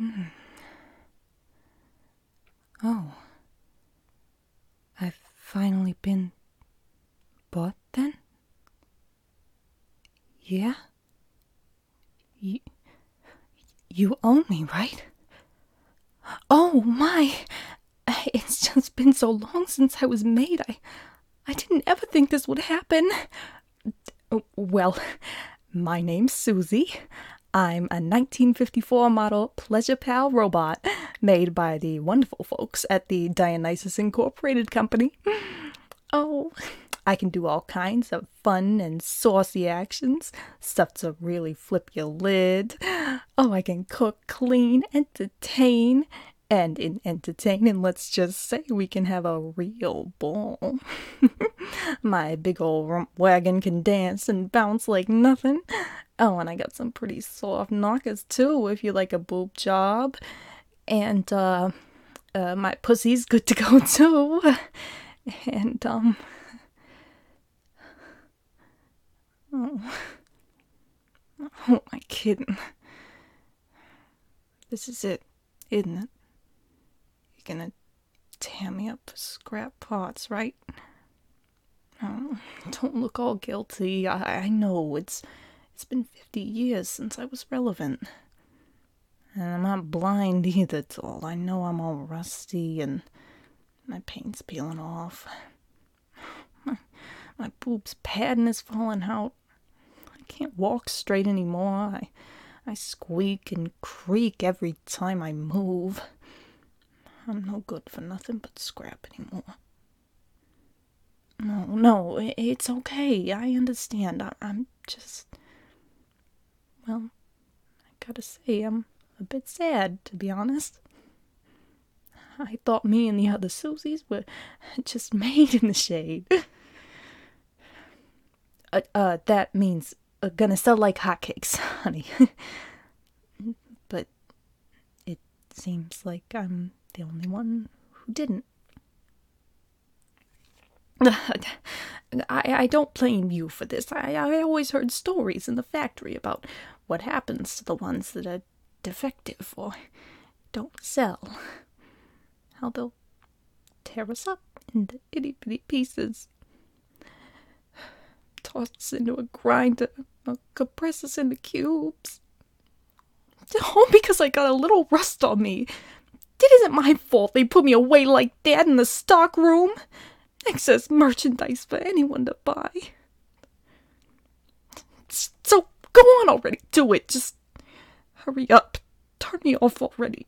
Oh. I've finally been bought then? Yeah? You own me, right? Oh my! It's just been so long since I was made. I didn't ever think this would happen. Well, my name's Susie. I'm a 1954 model Pleasure Pal robot made by the wonderful folks at the Dionysus Incorporated Company. Oh, I can do all kinds of fun and saucy actions, stuff to really flip your lid. Oh, I can cook, clean, entertain. And in entertaining, let's just say we can have a real ball. My big old rump wagon can dance and bounce like nothing. Oh, and I got some pretty soft knockers too, if you like a boob job. And, my pussy's good to go too. And, oh, who am I kidding? This is it, isn't it? You're gonna tear me up for scrap parts, right? Oh, don't look all guilty. I know it's been 50 years since I was relevant. And I'm not blind either, doll. I know I'm all rusty and my paint's peeling off. My boob's padding is falling out. I can't walk straight anymore. I squeak and creak every time I move. I'm no good for nothing but scrap anymore. No, it's okay. I understand. I'm just... Well, I gotta say, I'm a bit sad, to be honest. I thought me and the other Susies were just made in the shade. That means gonna sell like hotcakes, honey. But it seems like I'm the only one who didn't. I don't blame you for this. I always heard stories in the factory about what happens to the ones that are defective or don't sell. How they'll tear us up into itty-bitty pieces. Toss us into a grinder or compress us into cubes. All because I got a little rust on me. It isn't my fault they put me away like that in the stock room. Excess merchandise for anyone to buy. So go on already, do it. Just hurry up. Turn me off already.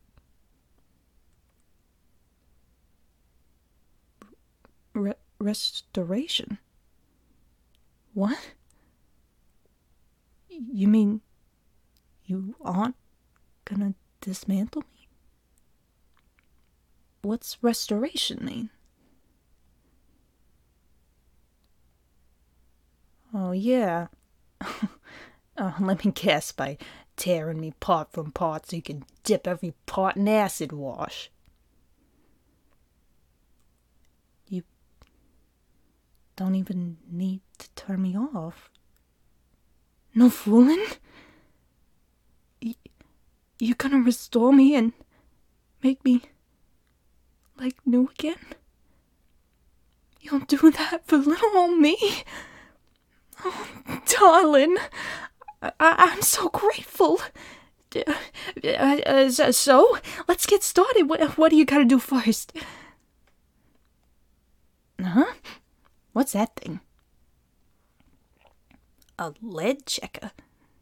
Restoration? What? You mean you aren't gonna dismantle me? What's restoration mean? Oh, yeah. Let me guess, by tearing me part from part so you can dip every part in acid wash. You don't even need to turn me off. No fooling? You gonna restore me and make me like new again? You'll do that for little old me? Oh, darling, I'm so grateful. So, let's get started. What do you gotta do first? Huh? What's that thing? A lead checker?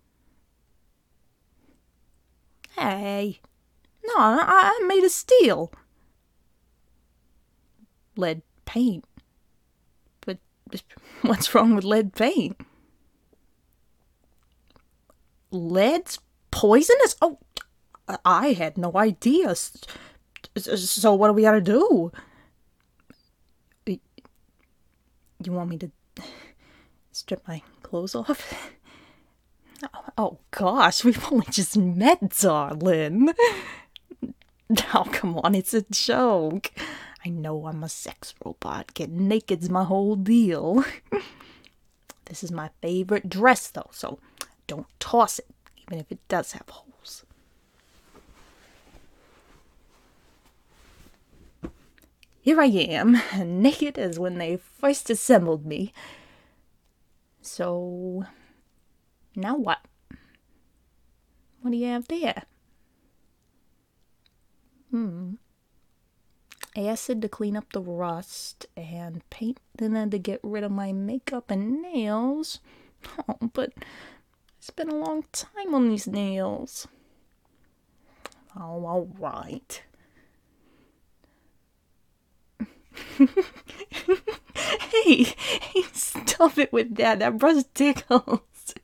Hey. No, I'm made of steel. Lead paint? But what's wrong with lead paint? Lead's poisonous? Oh, I had no idea. So what do we gotta do? You want me to strip my clothes off? Oh gosh, we've only just met, darling. Oh, come on, it's a joke. I know I'm a sex robot. Getting naked's my whole deal. This is my favorite dress, though, so don't toss it, even if it does have holes. here I am, naked as when they first assembled me. So, now what? What do you have there? Acid to clean up the rust, and paint thinner to get rid of my makeup and nails. Oh, but I spent a long time on these nails. Oh, all right. Hey, stop it with that. That brush tickles.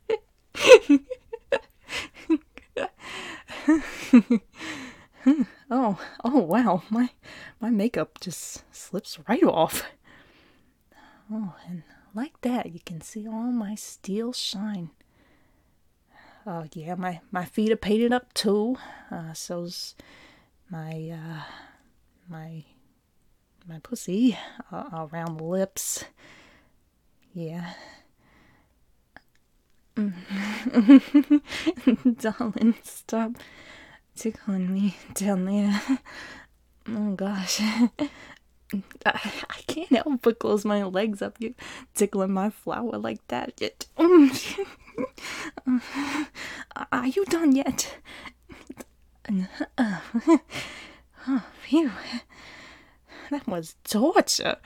Oh wow, my makeup just slips right off. Oh, and like that, you can see all my steel shine. Oh yeah, my feet are painted up too. So's my my pussy around the lips. Yeah. Darling, stop tickling me down there. Oh gosh. I can't help but close my legs up. You tickling my flower like that. Are you done yet? Oh, phew. That was torture.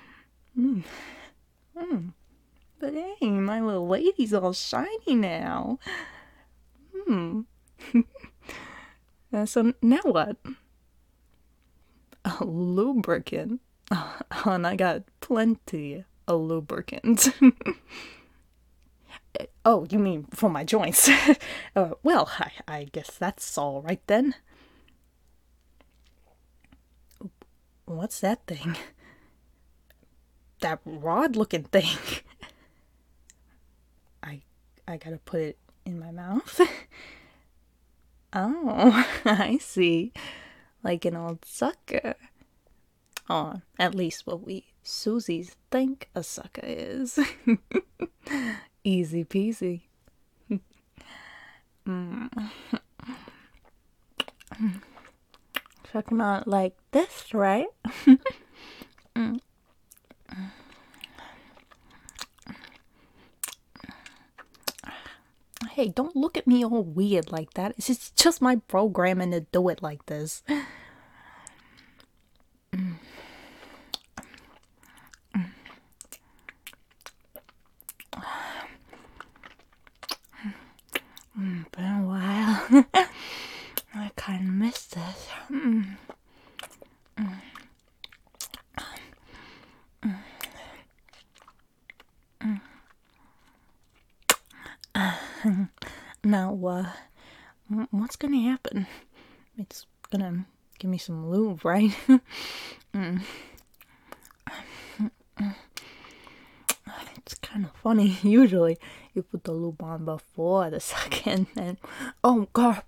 But hey, my little lady's all shiny now. So now what? A lubricant? Oh, and I got plenty of lubricant. Oh, you mean for my joints? Well, I guess that's all right then. What's that thing? That rod-looking thing. I gotta put it in my mouth. Oh, I see. Like an old sucker. Oh, at least what we Susies think a sucker is. Easy peasy. Talking about like this, right? Hey, don't look at me all weird like that. It's just my programming to do it like this. Been a while. I kind of miss this. Now, what's gonna happen? It's gonna give me some lube, right? It's kind of funny. Usually, you put the lube on before the second, and oh god.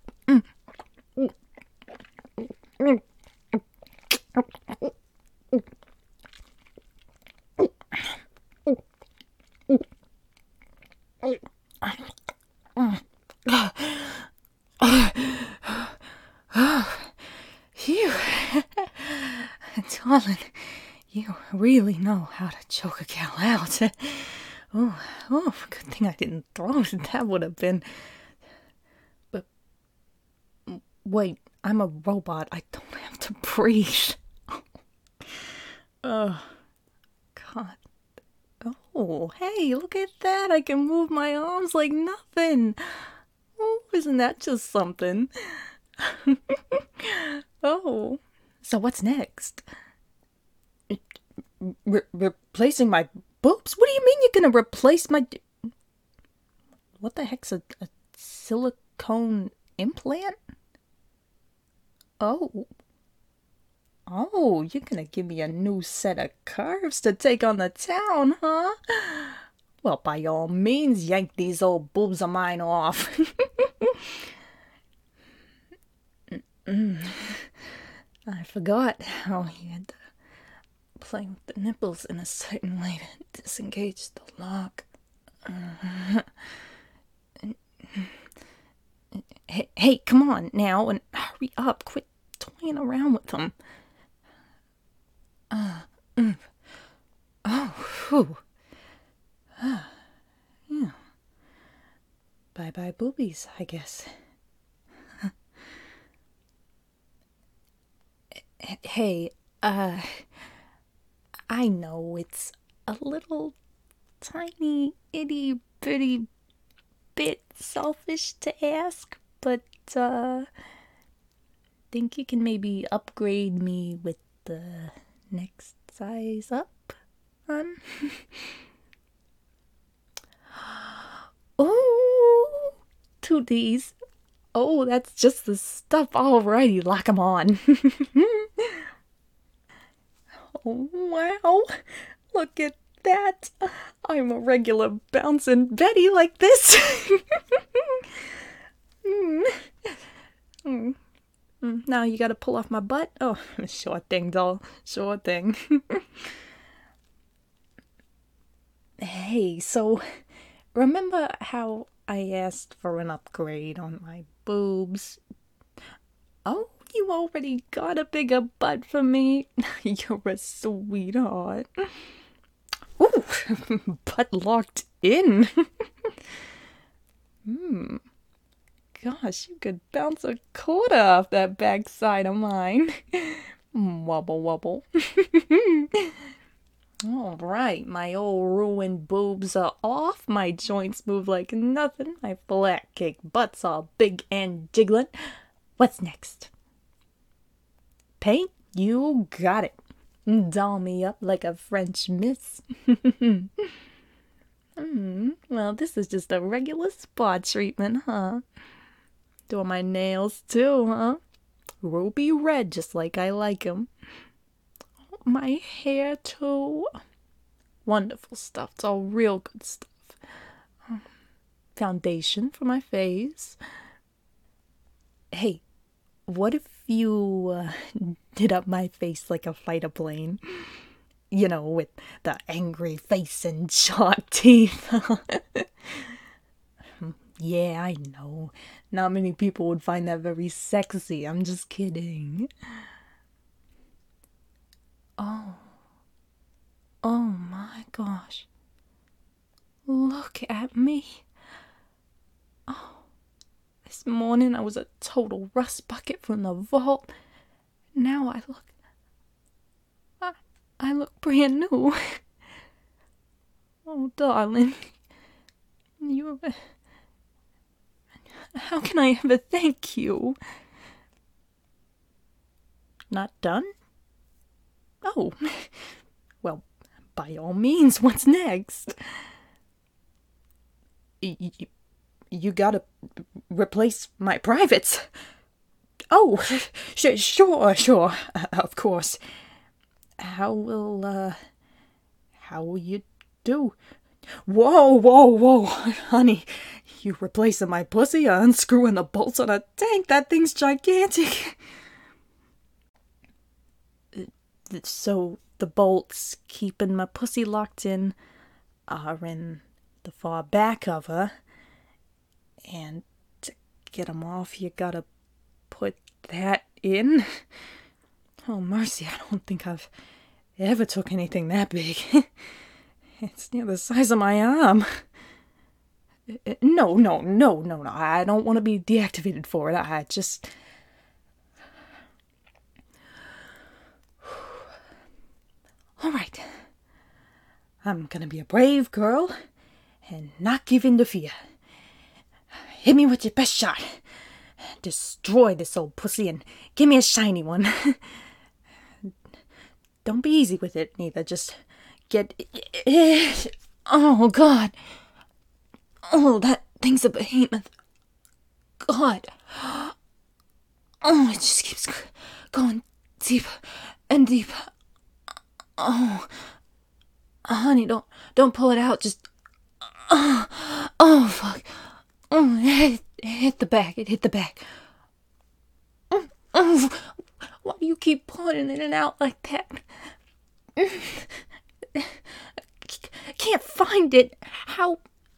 Phew. Darling, you really know how to choke a gal out. Oh, good thing I didn't throw it. That would have been. But wait, I'm a robot. I don't have to breathe. Oh, God. Oh, hey, look at that. I can move my arms like nothing. Oh, isn't that just something? Oh, so what's next? Replacing my boobs? What do you mean you're gonna replace my... What the heck's a silicone implant? Oh. Oh, you're gonna give me a new set of curves to take on the town, huh? Well, by all means, yank these old boobs of mine off. I forgot how you had to play with the nipples in a certain way to disengage the lock. Hey, come on now and hurry up. Quit toying around with them. Oh, whew. Yeah. Bye-bye boobies, I guess. Hey, I know it's a little tiny, itty-bitty bit selfish to ask, but, think you can maybe upgrade me with the next size up? Oh, two D's. Oh, that's just the stuff. Alrighty, lock 'em on. Oh, wow. Look at that. I'm a regular bouncing Betty like this. Now you gotta pull off my butt? Oh, sure thing, doll. Sure thing. Hey, so remember how I asked for an upgrade on my boobs? Oh, you already got a bigger butt for me. You're a sweetheart. Ooh, butt locked in. Gosh, you could bounce a quarter off that backside of mine. Wobble, wobble. All right, my old ruined boobs are off. My joints move like nothing. My flat cake butt's all big and jiggling. What's next? Paint? You got it. Doll me up like a French miss. Well, this is just a regular spa treatment, huh? Doing my nails too, huh? Ruby red, just like I like 'em. My hair too. Wonderful stuff. It's all real good stuff. Foundation for my face. Hey, what if you did up my face like a fighter plane? You know, with the angry face and sharp teeth. Yeah, I know. Not many people would find that very sexy. I'm just kidding. Oh my gosh. Look at me. Oh, this morning I was a total rust bucket from the vault. Now I look brand new. Oh, darling. How can I ever thank you? Not done? Oh, well, by all means, what's next? You gotta replace my privates. Oh, sure, of course. How will you do? Whoa, honey. You replacing my pussy or unscrewing the bolts on a tank? That thing's gigantic. So the bolts keeping my pussy locked in are in the far back of her. And to get them off, you gotta put that in. Oh, mercy, I don't think I've ever took anything that big. It's near the size of my arm. No. I don't want to be deactivated for it. I just... All right. I'm gonna be a brave girl and not give in to fear. Hit me with your best shot. Destroy this old pussy and give me a shiny one. Don't be easy with it, neither. Just get... Oh, God. Oh, that thing's a behemoth. God. Oh, it just keeps going deeper and deeper. Oh, honey, don't pull it out. Just... Oh, fuck. Oh, it hit the back. It hit the back. Oh, why do you keep pulling it in and out like that? Can't find it. How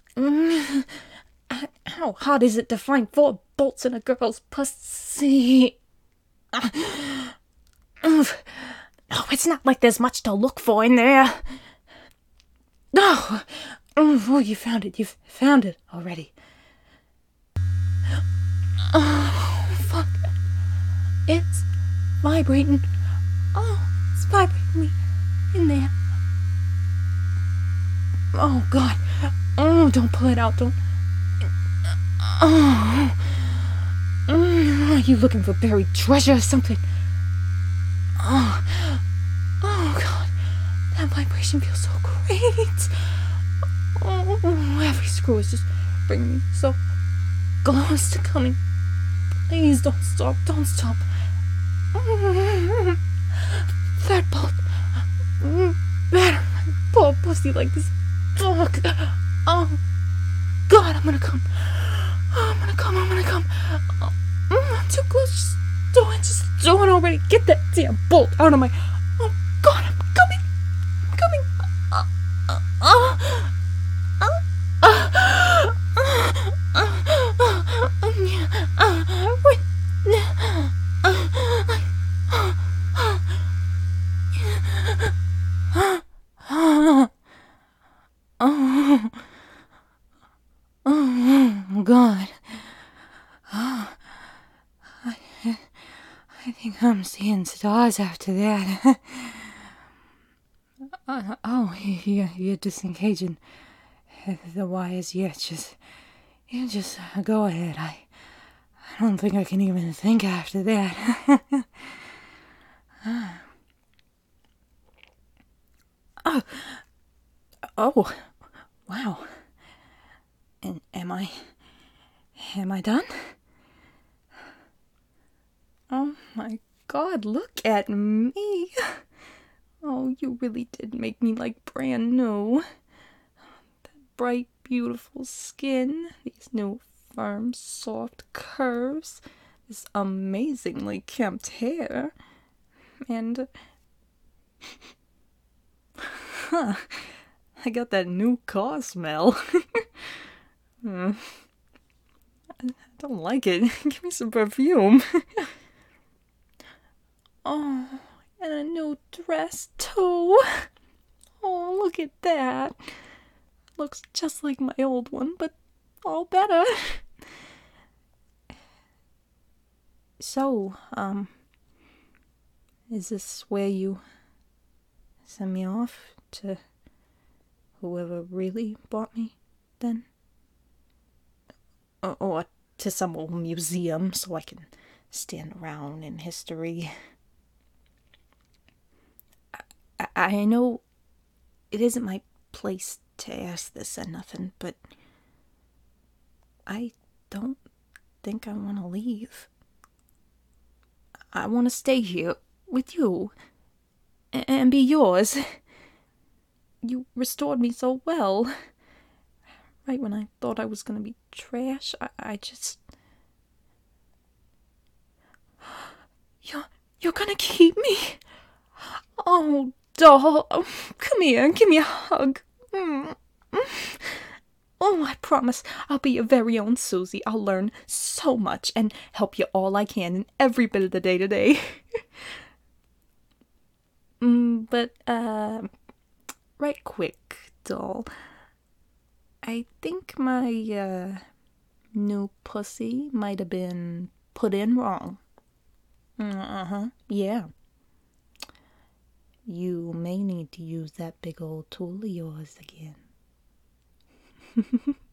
hard is it to find 4 bolts in a girl's pussy? Oh, it's not like there's much to look for in there. Oh, oh, you found it. You've found it already. Oh, fuck. It's vibrating. Oh, it's vibrating me in there. Oh, God. Oh, don't pull it out. Don't. Oh. Are you looking for buried treasure or something? Oh. Oh, God. That vibration feels so great. Oh, every screw is just bringing me so close to coming. Please don't stop. Don't stop. Third bolt. Better. Poor pussy like this. Fuck. Oh, God, I'm gonna come. I'm gonna come. Oh, I'm too close. Just do it already. Get that damn bolt out of my. Oh, God, I'm coming. I'm coming. Oh, God. I think I'm seeing stars after that. Oh, you're disengaging the wires. You just go ahead. I don't think I can even think after that. Oh, wow. And am I done? Oh my God, look at me. Oh, you really did make me like brand new. That bright, beautiful skin, these new firm, soft curves, this amazingly kempt hair, and I got that new car smell. I don't like it. Give me some perfume. Oh, and a new dress too. Oh, look at that. Looks just like my old one, but all better. So, is this where you send me off to whoever really bought me, then? Or to some old museum so I can stand around in history? I know it isn't my place to ask this or nothing, but I don't think I want to leave. I want to stay here with you and be yours. You restored me so well. Right when I thought I was gonna be trash, I just... You're gonna keep me? Oh, doll, come here and give me a hug. Oh, I promise I'll be your very own Susie. I'll learn so much and help you all I can in every bit of the day-to-day. But, right quick, doll. I think my, new pussy might have been put in wrong. Yeah. You may need to use that big old tool of yours again.